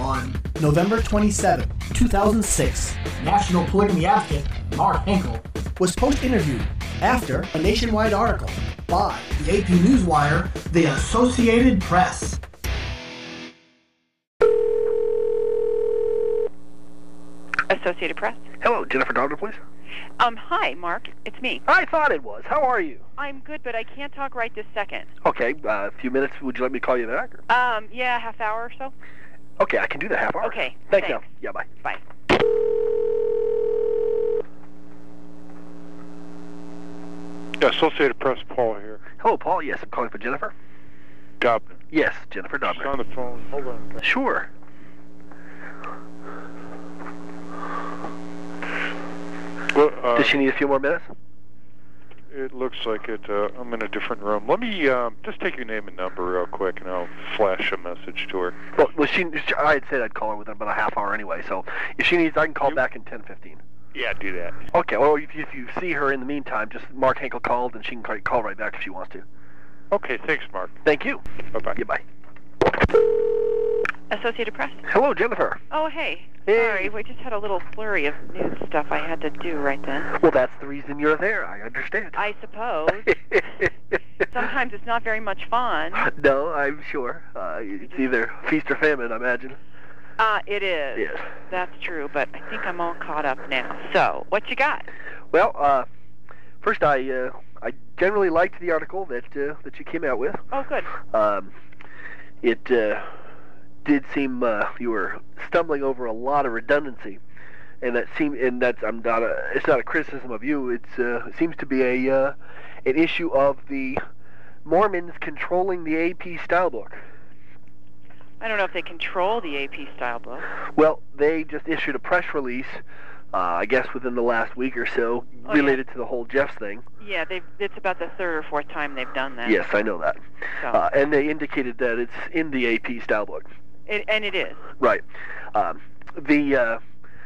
On November 27, 2006, national polygamy advocate Mark Henkel was post-interviewed after a nationwide article by the AP Newswire, the Associated Press. Associated Press. Hello, Jennifer Dobner, please. Hi, Mark. It's me. I thought it was. How are you? I'm good, but I can't talk right this second. Okay, a few minutes. Would you let me call you back? Yeah, half hour or so. Okay, I can do the half hour. Okay. Thanks. Now. Yeah, bye. Bye. Associated Press, Paul here. Hello, Paul. Yes, I'm calling for Jennifer. Dobner. Yes, Jennifer She's Dobner. on the phone. Hold on. Sure. Well, Does she need a few more minutes? It looks like it. I'm in a different room. Let me just take your name and number real quick, and I'll flash a message to her. Well, I had said I'd call her within about a half hour anyway, so if she needs, I can call back in 10:15. Yeah, do that. Okay, well, if you see her in the meantime, just Mark Henkel called, and she can call right back if she wants to. Okay, thanks, Mark. Thank you. Bye-bye. Goodbye. Associated Press. Hello, Jennifer. Oh, hey. Hey. Sorry, we just had a little flurry of news stuff I had to do right then. Well, that's the reason you're there. I understand. I suppose. Sometimes it's not very much fun. No, I'm sure. It's either feast or famine, I imagine. It is. Yes. That's true, but I think I'm all caught up now. So, what you got? Well, first, I generally liked the article that you came out with. Oh, good. It did seem you were stumbling over a lot of redundancy, and it's not a criticism of you. It seems to be an issue of the Mormons controlling the AP style book. I don't know if they control the AP style book. Well, they just issued a press release, I guess within the last week or so, related to the whole Jeffs thing. Yeah, it's about the third or fourth time they've done that. Yes, I know that. So. And they indicated that it's in the AP style book. And it is. Right. The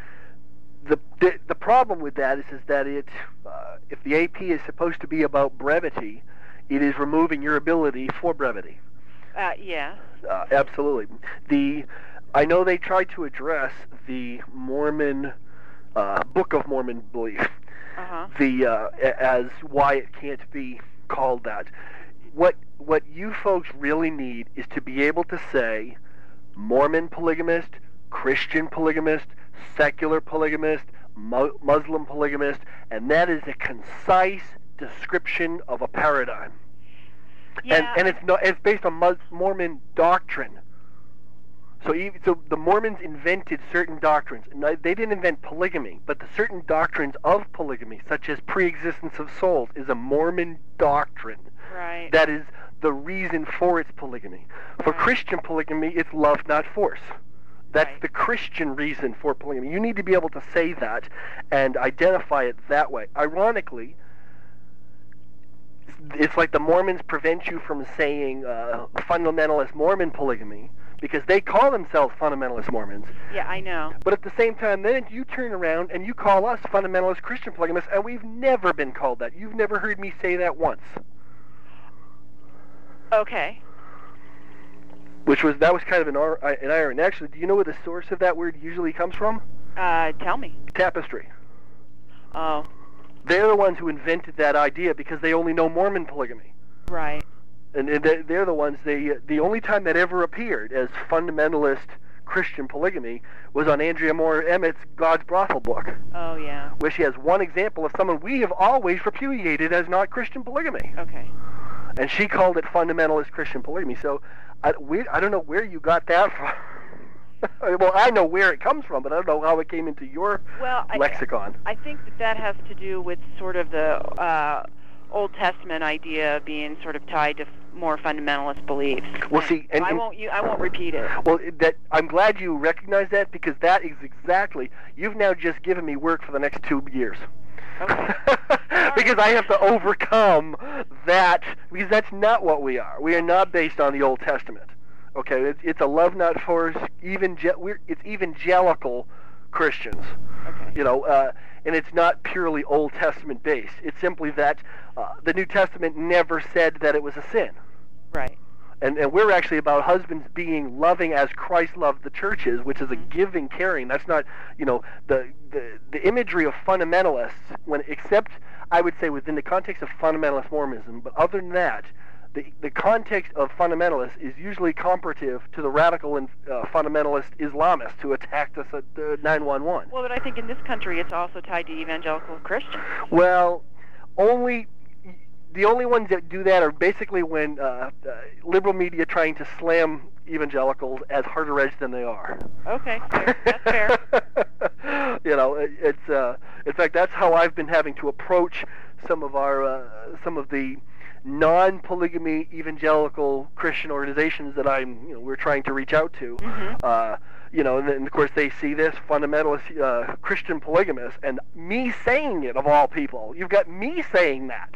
problem with that is that if the AP is supposed to be about brevity, it is removing your ability for brevity. Yeah. Absolutely. I know they tried to address the Mormon Book of Mormon belief, as why it can't be called that. What you folks really need is to be able to say Mormon polygamist, Christian polygamist, secular polygamist, Muslim polygamist, and that is a concise description of a paradigm. Yeah. And it's based on Mormon doctrine. So the Mormons invented certain doctrines. Now, they didn't invent polygamy, but the certain doctrines of polygamy, such as pre-existence of souls, is a Mormon doctrine. Right. That is the reason for its polygamy. For Christian polygamy, it's love, not force. That's the Christian reason for polygamy. You need to be able to say that and identify it that way. Ironically, it's like the Mormons prevent you from saying fundamentalist Mormon polygamy because they call themselves fundamentalist Mormons. Yeah, I know. But at the same time, then you turn around and you call us fundamentalist Christian polygamists, and we've never been called that. You've never heard me say that once. Okay. That was kind of an irony. Actually, do you know where the source of that word usually comes from? Tell me. Tapestry. Oh. They're the ones who invented that idea because they only know Mormon polygamy. Right. And they're the ones, the only time that ever appeared as fundamentalist Christian polygamy was on Andrea Moore Emmett's God's Brothel book. Oh, yeah. Where she has one example of someone we have always repudiated as not Christian polygamy. Okay. And she called it fundamentalist Christian polygamy. So I don't know where you got that from. Well, I know where it comes from, but I don't know how it came into your lexicon. I think that has to do with sort of the Old Testament idea being sort of tied to more fundamentalist beliefs. Well, see, I won't repeat it. Well, I'm glad you recognize that because that is exactly. You've now just given me work for the next 2 years. Okay. Because I have to overcome that, because that's not what we are. We are not based on the Old Testament. Okay, it's a love not force. It's evangelical Christians. Okay. You know, and it's not purely Old Testament based. It's simply that the New Testament never said that it was a sin. Right. And we're actually about husbands being loving as Christ loved the churches, which is a giving, caring. That's not, the imagery of fundamentalists, except I would say within the context of fundamentalist Mormonism, but other than that, the context of fundamentalists is usually comparative to the radical and fundamentalist Islamists who attacked us at 9/11. Well, but I think in this country it's also tied to evangelical Christians. Well, the only ones that do that are basically when liberal media trying to slam evangelicals as harder edged than they are. Okay, fair. That's fair. It's in fact that's how I've been having to approach some of the non-polygamy evangelical Christian organizations that we're trying to reach out to. And then of course they see this fundamentalist Christian polygamist, and me saying it of all people. You've got me saying that.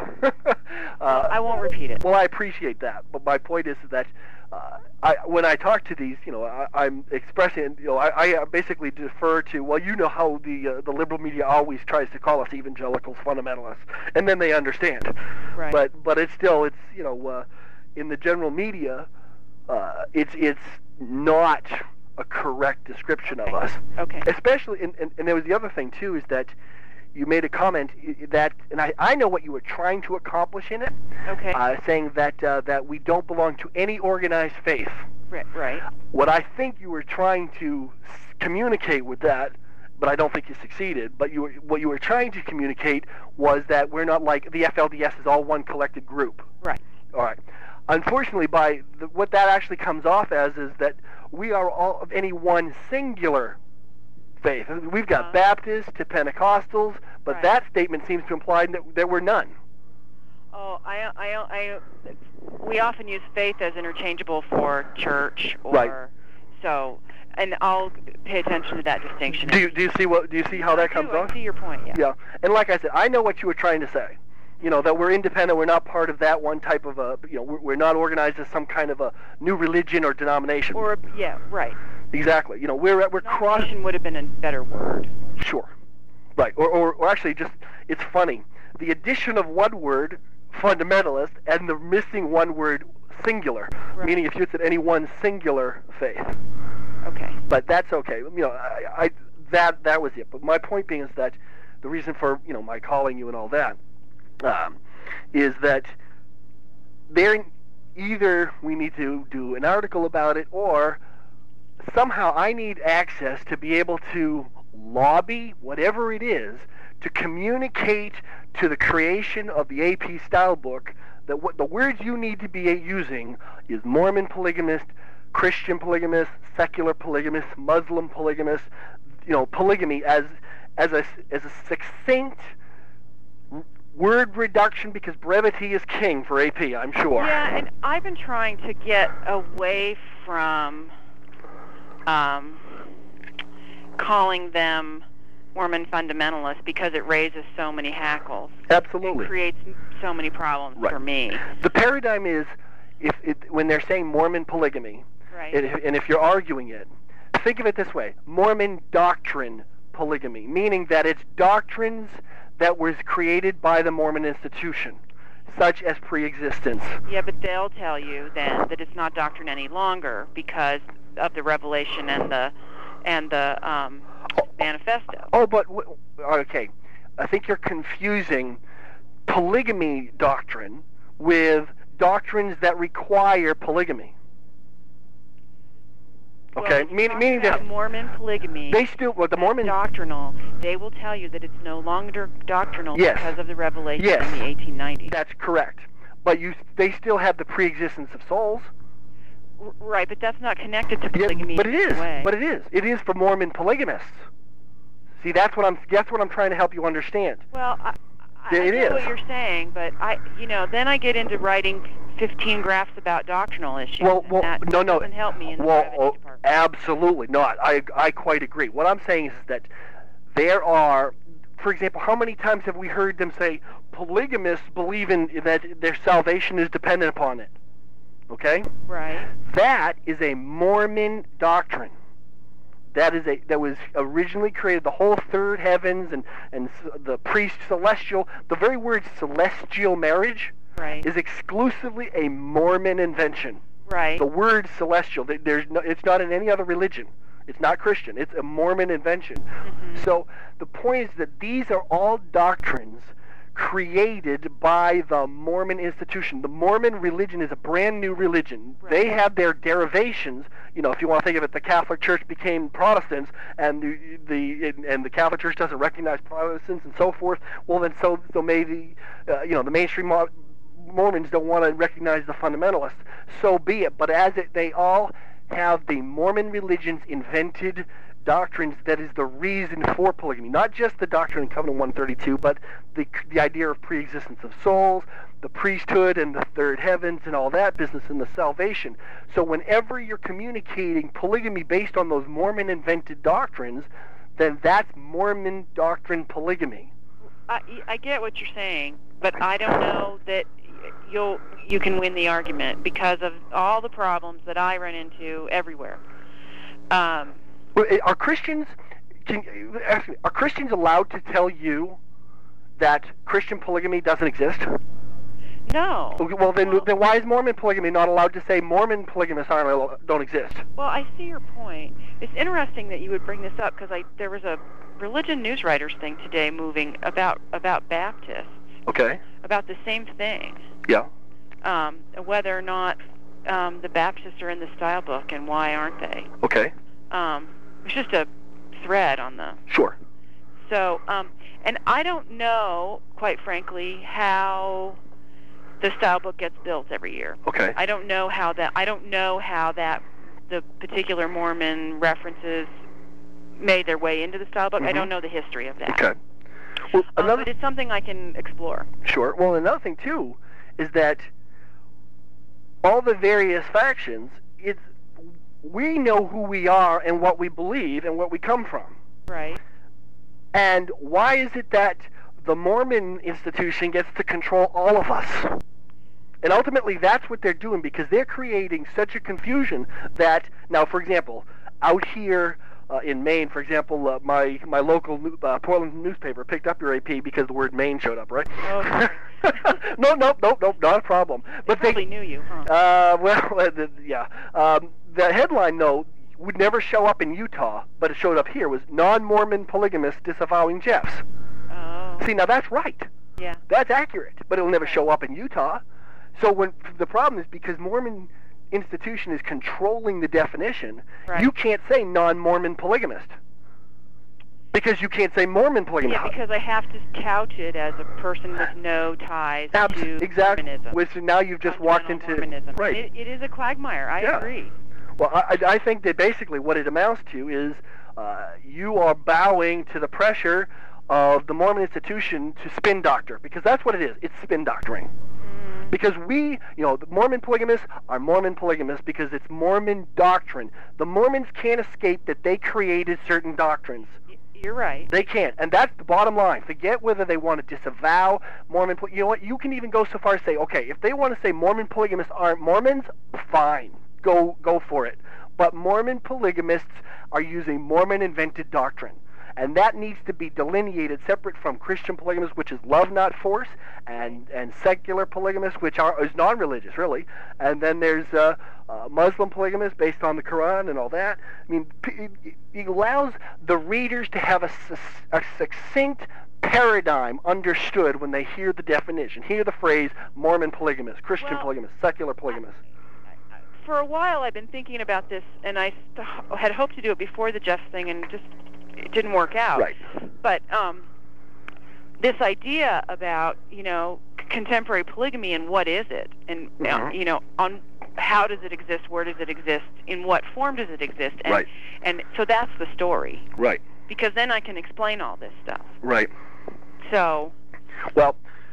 I won't repeat it. Well, I appreciate that, but my point is that when I talk to these, I'm expressing, I basically defer to, well, how the liberal media always tries to call us evangelicals, fundamentalists, and then they understand. Right. But it's still, in the general media, it's not a correct description of us. Okay. Especially, and there was the other thing too, is that you made a comment that, and I know what you were trying to accomplish in it. Okay. Saying that we don't belong to any organized faith. Right. What I think you were trying to communicate with that, but I don't think you succeeded. But what you were trying to communicate was that we're not like the FLDS is all one collected group. Right. All right. Unfortunately, what that actually comes off as is that we are all of any one singular faith. We've got Baptists to Pentecostals, but right. that statement seems to imply that we're none. Oh, we often use faith as interchangeable for church, or right. So, and I'll pay attention to that distinction. Do you see how that comes off? I see your point. Yeah. Yeah, and like I said, I know what you were trying to say. That we're independent, we're not part of that one type of we're not organized as some kind of a new religion or denomination. Yeah, right. Exactly. We're cross. Denomination would have been a better word. Sure. Right. Or actually, just it's funny. The addition of one word, fundamentalist, and the missing one word, singular. Right. Meaning, if you said any one singular faith. Okay. But that's okay. That was it. But my point being is that the reason for my calling you and all that. Is that either we need to do an article about it, or somehow I need access to be able to lobby, whatever it is, to communicate to the creation of the AP style book that what the words you need to be using is Mormon polygamist, Christian polygamist, secular polygamist, Muslim polygamist, polygamy as a succinct word reduction, because brevity is king for AP, I'm sure. Yeah, and I've been trying to get away from calling them Mormon fundamentalists because it raises so many hackles. Absolutely. It creates so many problems for me. The paradigm is, when they're saying Mormon polygamy, right. and if you're arguing it, think of it this way: Mormon doctrine polygamy, meaning that it's doctrines that was created by the Mormon institution, such as pre-existence. Yeah, but they'll tell you then that it's not doctrine any longer because of the revelation and the manifesto. Oh, but okay, I think you're confusing polygamy doctrine with doctrines that require polygamy. Okay, well, meaning that Mormon polygamy, the Mormon doctrinal. They will tell you that it's no longer doctrinal because of the revelation yes. in the 1890s. That's correct, but they still have the pre-existence of souls. Right, but that's not connected to polygamy. Yeah, but it is. Way. But it is. It is for Mormon polygamists. See, that's what I'm trying to help you understand. Well, I know what you're saying, but then I get into writing 15 graphs about doctrinal issues. Well, that doesn't help me in the brevity department. Absolutely not. I quite agree. What I'm saying is that there are, for example, how many times have we heard them say polygamists believe that their salvation is dependent upon it? Okay? Right. That is a Mormon doctrine. That was originally created, the whole third heavens and the celestial, the very word celestial marriage, is exclusively a Mormon invention. Right. The word celestial, it's not in any other religion. It's not Christian. It's a Mormon invention. Mm-hmm. So the point is that these are all doctrines created by the Mormon institution. The Mormon religion is a brand new religion. Right. They have their derivations. You know, if you want to think of it, the Catholic Church became Protestants, and the Catholic Church doesn't recognize Protestants and so forth. Well, then so maybe the mainstream Mormons don't want to recognize the fundamentalists. So be it. But they all have the Mormon religion's invented doctrines that is the reason for polygamy. Not just the doctrine in Covenant 132, but the idea of preexistence of souls, the priesthood and the third heavens and all that business, and the salvation. So whenever you're communicating polygamy based on those Mormon invented doctrines, then that's Mormon doctrine polygamy. I get what you're saying, but I don't know that you can win the argument because of all the problems that I run into everywhere. Are Christians allowed to tell you that Christian polygamy doesn't exist? No. Well, then why is Mormon polygamy not allowed to say Mormon polygamists don't exist? Well, I see your point. It's interesting that you would bring this up because there was a religion news writers thing today moving about Baptists. Okay. About the same thing. Yeah. Whether or not the Baptists are in the style book and why aren't they? Okay. It's just a thread on the... Sure. So, and I don't know, quite frankly, how the style book gets built every year. Okay. I don't know how that the particular Mormon references made their way into the style book. Mm-hmm. I don't know the history of that. Okay. Well, but it's something I can explore. Sure. Well, another thing, too, is that all the various factions, we know who we are and what we believe and what we come from. Right. And why is it that the Mormon institution gets to control all of us? And ultimately, that's what they're doing, because they're creating such a confusion that, now, for example, out here in Maine, for example, my local Portland newspaper picked up your AP because the word Maine showed up, right? Oh, sorry. No, not a problem. But they probably knew you, huh? The headline, though, would never show up in Utah, but it showed up here, was non-Mormon polygamists disavowing Jeffs. Oh. See, now that's right. Yeah. That's accurate, but it'll never show up in Utah. So the problem is because Mormon institution is controlling the definition, right. You can't say non-Mormon polygamist. Because you can't say Mormon polygamist. Yeah, because I have to couch it as a person with no ties to Mormonism. Which now you've just walked into... Mormonism. Right. It is a quagmire. I agree. Well, I think that basically what it amounts to is you are bowing to the pressure of the Mormon institution to spin doctor, because that's what it is. It's spin doctoring. Because the Mormon polygamists are Mormon polygamists because it's Mormon doctrine. The Mormons can't escape that they created certain doctrines. You're right. They can't, and that's the bottom line. Forget whether they want to disavow Mormon. You know what? You can even go so far as to say, okay, if they want to say Mormon polygamists aren't Mormons, fine, go for it. But Mormon polygamists are using Mormon-invented doctrine, and that needs to be delineated separate from Christian polygamists, which is love, not force, and secular polygamists, which is non-religious, really. And then there's Muslim polygamists based on the Quran and all that. I mean, it allows the readers to have a succinct paradigm understood when they hear the definition, hear the phrase Mormon polygamist, Christian polygamist, secular polygamist. For a while I've been thinking about this, and I had hoped to do it before the Jeff thing, and it didn't work out. Right. But this idea about, contemporary polygamy and what is it, and, on how does it exist, where does it exist, in what form does it exist, and, right. And so that's the story. Right. Because then I can explain all this stuff. Right. So. Well,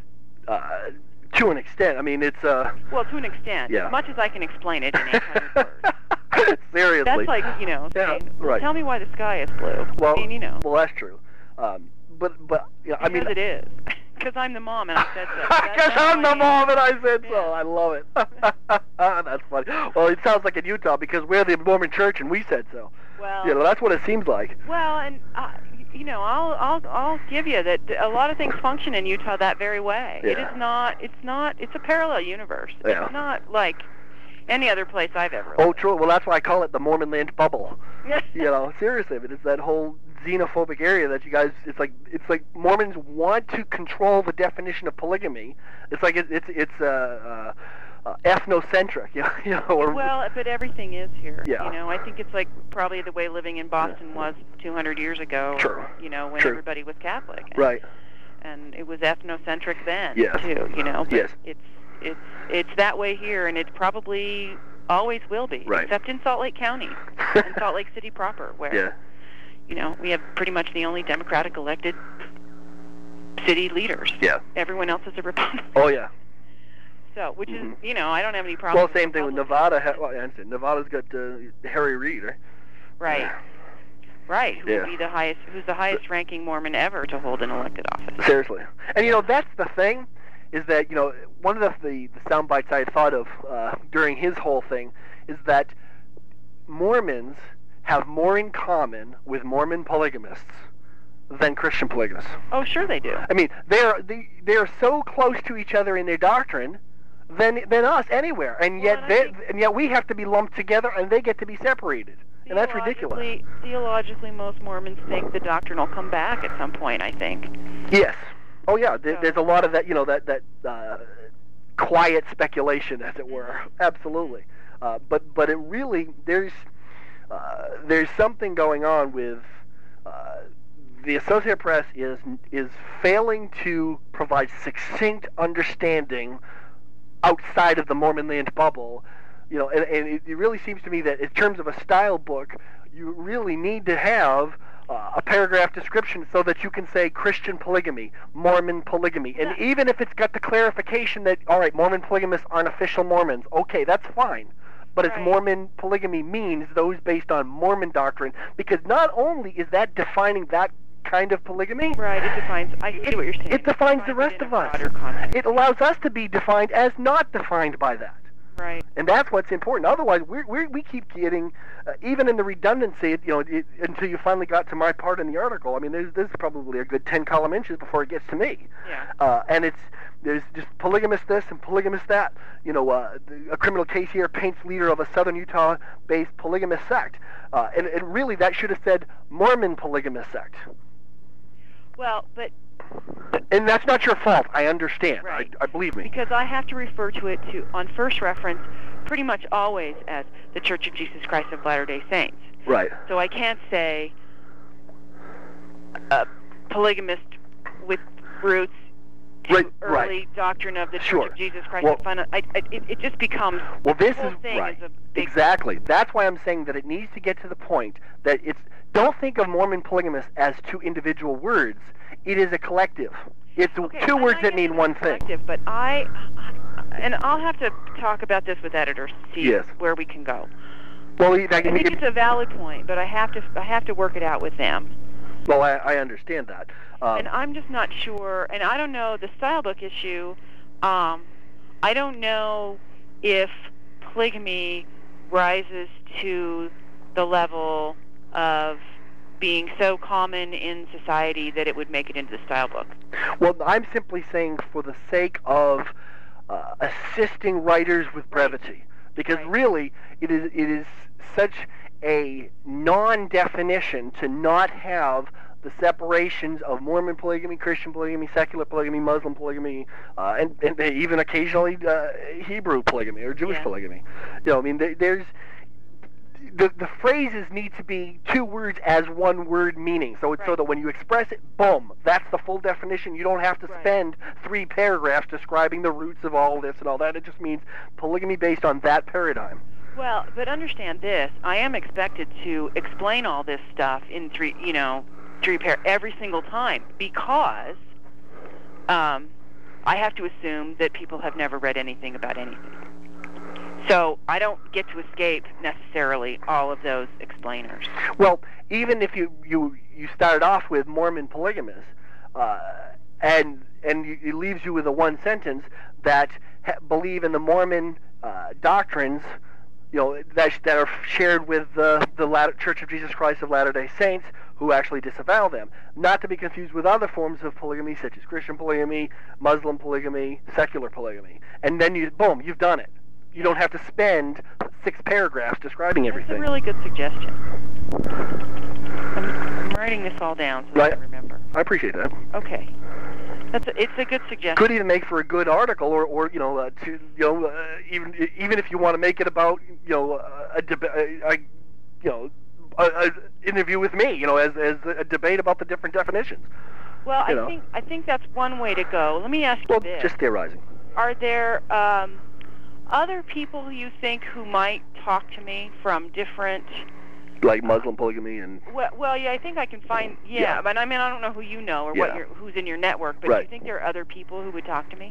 to an extent. I mean, it's well, to an extent. Yeah. As much as I can explain it in 800 words. Seriously. That's like, saying, right. Tell me why the sky is blue. Well, I mean, Well, that's true. But I mean, because it is. Because I'm the mom and I said so. Because I'm the mom and I said so. I love it. That's funny. Well, it sounds like in Utah because we're the Mormon church and we said so. Well, that's what it seems like. Well, and I'll give you that a lot of things function in Utah that very way. Yeah. It's a parallel universe. Yeah. It's not like any other place I've ever lived. Oh, true. Well, that's why I call it the Mormon land bubble. Seriously, but it's that whole xenophobic area that you guys. It's like Mormons want to control the definition of polygamy. It's like it's ethnocentric, Well, but everything is here. Yeah. I think it's like probably the way living in Boston was 200 years ago. True. When True. everybody was Catholic. Right. And it was ethnocentric then Yes. too. But Yes. it's that way here, and it probably always will be. Right. Except in Salt Lake County and Salt Lake City proper, where we have pretty much the only Democratic elected city leaders. Yeah. Everyone else is a Republican. Oh yeah. So, which is, I don't have any problem. Well, same thing with Nevada. Nevada's got Harry Reid, right? Right. Right. Who would be the highest? Who's the highest-ranking Mormon ever to hold an elected office? Seriously. And that's the thing, is that one of the sound bites I thought of during his whole thing is that Mormons have more in common with Mormon polygamists than Christian polygamists. Oh, sure they do. I mean, they are so close to each other in their doctrine than us anywhere, and yet we have to be lumped together, and they get to be separated, and that's ridiculous. Theologically, most Mormons think the doctrine will come back at some point. I think. Yes. Oh yeah. There's a lot of that. That quiet speculation, as it were. Absolutely. But it really there's something going on with. The Associated Press is failing to provide succinct understanding outside of the Mormon land bubble, and it really seems to me that in terms of a style book, you really need to have a paragraph description so that you can say Christian polygamy, Mormon polygamy, and even if it's got the clarification that, all right, Mormon polygamists aren't official Mormons, okay, that's fine. But it's Mormon polygamy means those based on Mormon doctrine, because not only is that defining that kind of polygamy. Right, it defines, I see what you're saying. It defines the rest of us. It allows us to be defined as not defined by that. Right. And that's what's important. Otherwise, we keep getting, even in the redundancy, until you finally got to my part in the article. I mean, there's probably a good 10 column inches before it gets to me. Yeah. And there's just polygamist this and polygamist that. A criminal case here paints leader of a southern Utah-based polygamist sect. And really, that should have said Mormon polygamist sect. Well, but... And that's not your fault. I understand. Right. I believe me. Because I have to refer to it on first reference pretty much always as the Church of Jesus Christ of Latter-day Saints. Right. So I can't say polygamist with roots to early doctrine of the Church of Jesus Christ. Well, it just becomes this the whole is thing right. is a big Exactly. That's why I'm saying that it needs to get to the point that don't think of Mormon polygamists as two individual words. It is a collective. It's two words that mean one thing. But I'll have to talk about this with editors to see where we can go. Well, I think it's a valid point, but I have to work it out with them. Well, I understand that. And I'm just not sure, and I don't know the style book issue. I don't know if polygamy rises to the level of being so common in society that it would make it into the style book. Well, I'm simply saying for the sake of assisting writers with brevity, because really it is such a non-definition to not have the separations of Mormon polygamy, Christian polygamy, secular polygamy, Muslim polygamy, and even occasionally Hebrew polygamy or Jewish polygamy. I mean, there's the phrases need to be two words as one word meaning. So so that when you express it, boom, that's the full definition. You don't have to spend 3 paragraphs describing the roots of all this and all that. It just means polygamy based on that paradigm. Well, but understand this. I am expected to explain all this stuff in 3 every single time because I have to assume that people have never read anything about anything. So I don't get to escape necessarily all of those explainers. Well, even if you started off with Mormon polygamists, and it leaves you with a one sentence that believe in the Mormon doctrines, that are shared with the Church of Jesus Christ of Latter-day Saints, who actually disavow them. Not to be confused with other forms of polygamy, such as Christian polygamy, Muslim polygamy, secular polygamy. And then you've done it. You don't have to spend 6 paragraphs describing everything. That's a really good suggestion. I'm writing this all down so I can remember. I appreciate that. Okay. It's a good suggestion. Could even make for a good article, or even if you want to make it about an interview with me, as a debate about the different definitions. Well, I think that's one way to go. Let me ask you this. Just theorizing. Are there other people you think who might talk to me from different... Like Muslim polygamy and... Well, yeah, I think I can find... Yeah, but I mean, I don't know who you know or who's in your network, but do you think there are other people who would talk to me?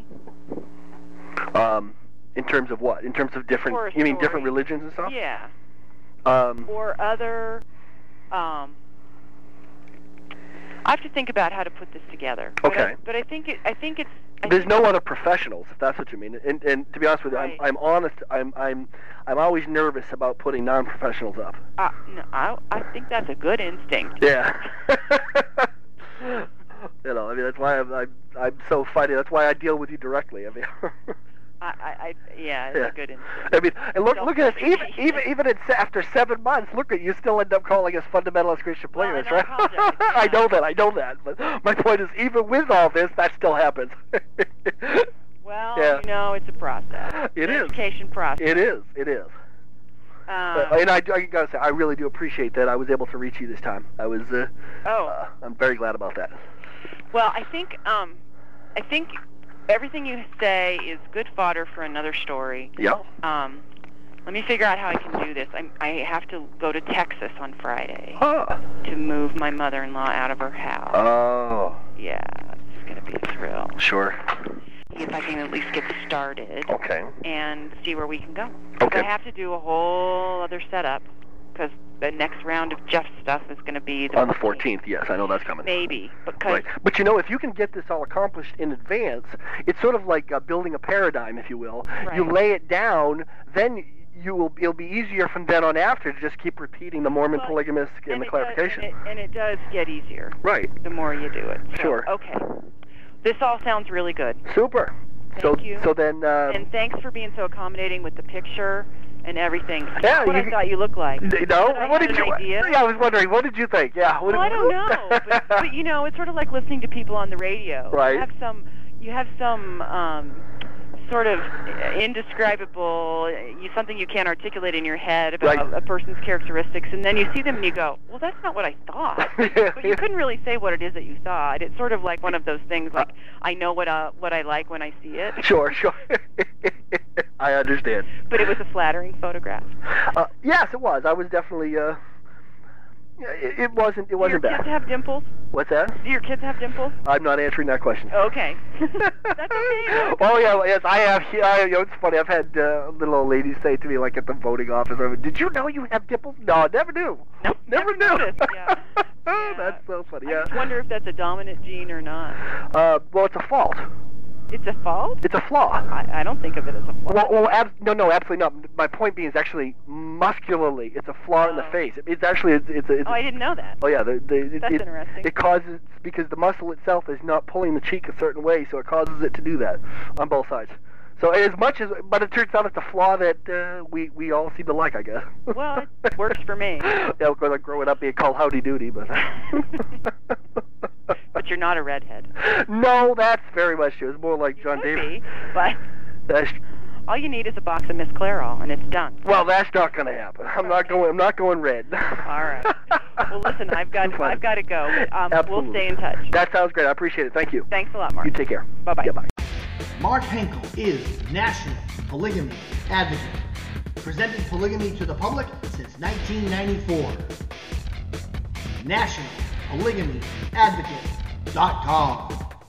In terms of what? In terms of different... You mean different religions and stuff? Yeah. Or other... I have to think about how to put this together. Okay. But I think it's... There's no other professionals, if that's what you mean. And to be honest with you, I'm honest. I'm always nervous about putting non-professionals up. No, I think that's a good instinct. Yeah. I mean, that's why I'm so fighting. That's why I deal with you directly. I mean. It's a good instinct. I mean, and look at us. Even after 7 months, look at you still end up calling us fundamentalist Christian polygamists, right? I know that. But my point is, even with all this, that still happens. Well, it's a process. It is. Education process. It is. And I gotta say, I really do appreciate that I was able to reach you this time. I was. I'm very glad about that. Well, I think everything you say is good fodder for another story. Yeah. Let me figure out how I can do this. I have to go to Texas on Friday to move my mother-in-law out of her house. Oh. Yeah, it's going to be a thrill. Sure. See if I can at least get started. Okay. And see where we can go. Okay. I have to do a whole other setup because the next round of Jeff's stuff is going to be on the 14th. Yes, I know that's coming. Maybe, because right. But if you can get this all accomplished in advance, it's sort of like building a paradigm, if you will. Right. You lay it down, then it'll be easier from then on after to just keep repeating the Mormon polygamist and the clarification. And it does get easier. Right. The more you do it. So, sure. Okay. This all sounds really good. Super. Thank you. So then. And thanks for being so accommodating with the picture and everything. Yeah, what I thought you looked like. No, what did you? Idea? Yeah, I was wondering, what did you think? Yeah. Well, I don't know, but it's sort of like listening to people on the radio. Right. You have some sort of indescribable, something you can't articulate in your head about a person's characteristics, and then you see them and you go, well, that's not what I thought. But you couldn't really say what it is that you thought. It's sort of like one of those things, like I know what I like when I see it. Sure. I understand. But it was a flattering photograph. Yes, it was. I was definitely. It wasn't bad. Do your kids have dimples? What's that? Do your kids have dimples? I'm not answering that question. Okay. That's okay. Oh, yeah, yes, I have. It's funny. I've had little old ladies say to me, like at the voting office, "Did you know you have dimples?" No, never knew. Nope, never knew. Noticed, yeah. That's so funny. Yeah. I just wonder if that's a dominant gene or not. Well, it's a fault. It's a fault? It's a flaw. I don't think of it as a flaw. Well, no, absolutely not. My point being is actually muscularly, it's a flaw in the face. It's actually it's I didn't know that. Oh yeah, that's interesting. It causes because the muscle itself is not pulling the cheek a certain way, so it causes it to do that on both sides. So but it turns out it's a flaw that we all seem to like, I guess. Well, it works for me. Yeah, because I'm growing up being called howdy doody, but. But you're not a redhead. No, that's very much true. It's more like John Davis. But all you need is a box of Miss Clairol, and it's done. Well, that's not going to happen. I'm not going red. All right. Well, listen, I've got to go. Absolutely. We'll stay in touch. That sounds great. I appreciate it. Thank you. Thanks a lot, Mark. You take care. Bye-bye. Yeah, bye. Mark Henkel is National Polygamy Advocate, presenting polygamy to the public since 1994. NationalPolygamyAdvocate.com